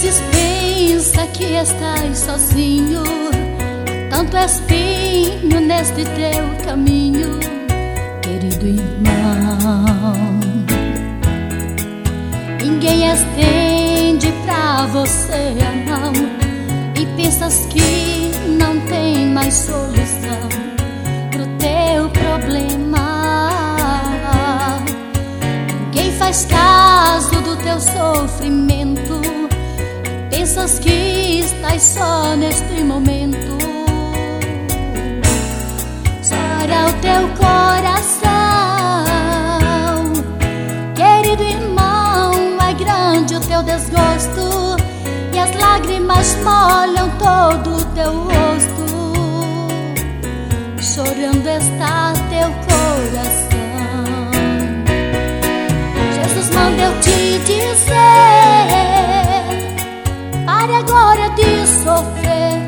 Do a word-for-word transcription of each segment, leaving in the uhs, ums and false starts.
vezes pensa que estás sozinho, tanto espinho neste teu caminho, querido irmão. Ninguém estende pra você a mão e pensas que não tem mais solução pro teu problema. Ninguém faz caso do teu sofrimento, pensas que estás só neste momento. Chora o teu coração, querido irmão, é grande o teu desgosto e as lágrimas molham todo o teu rosto. Chorando está teu coração. Jesus manda eu te dizer, pare agora de sofrer.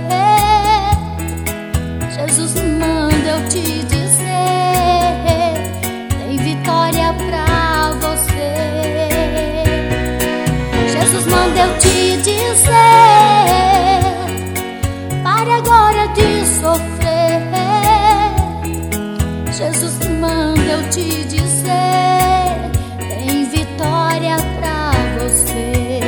Jesus manda eu te dizer, tem vitória pra você. Jesus manda eu te dizer, pare agora de sofrer. Jesus manda eu te dizer, tem vitória pra você.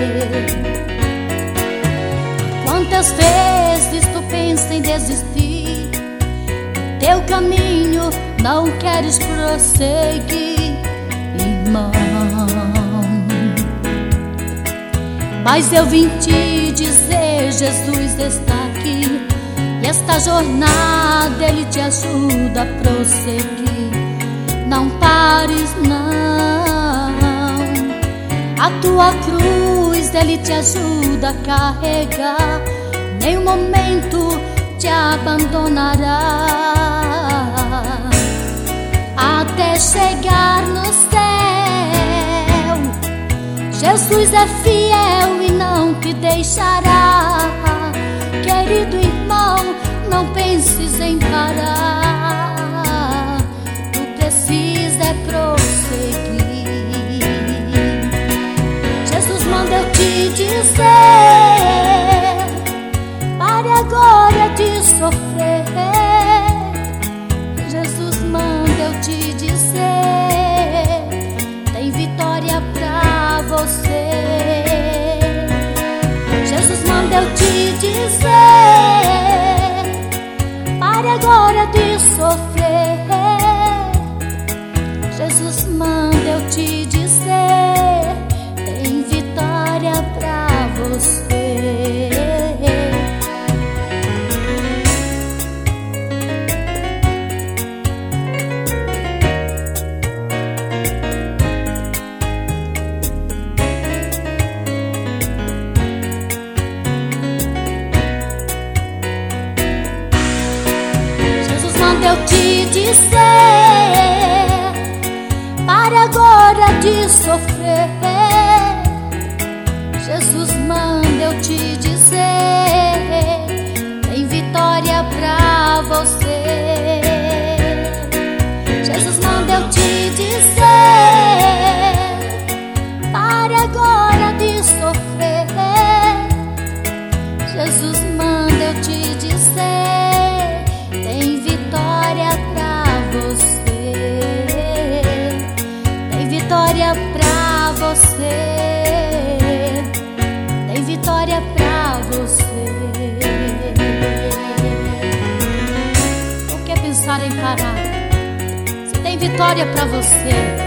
Quantas vezes tu pensa em desistir, teu caminho não queres prosseguir, irmão. Mas eu vim te dizer, Jesus está aqui, e esta jornada Ele te ajuda a prosseguir. Não pares não, a tua cruz Ele te ajuda a carregar, nenhum momento te abandonará. Até chegar no céu, Jesus é fiel e não te deixará. Querido irmão, não penses em parar, tu precisa é prosseguir. Jesus manda eu te dizer, pare agora de sofrer. Jesus manda eu te dizer, tem vitória pra você. Jesus manda eu te dizer, pare agora de sofrer. Jesus manda eu te dizer, tem vitória pra você. Eu te dizer, pare agora de sofrer. Jesus manda eu te dizer, tem vitória pra você. Jesus manda eu te dizer, pare agora de sofrer. Jesus manda eu te dizer, tem vitória pra você. Tem vitória pra você. Tem vitória pra você. Não quer pensar em parar, se tem vitória pra você.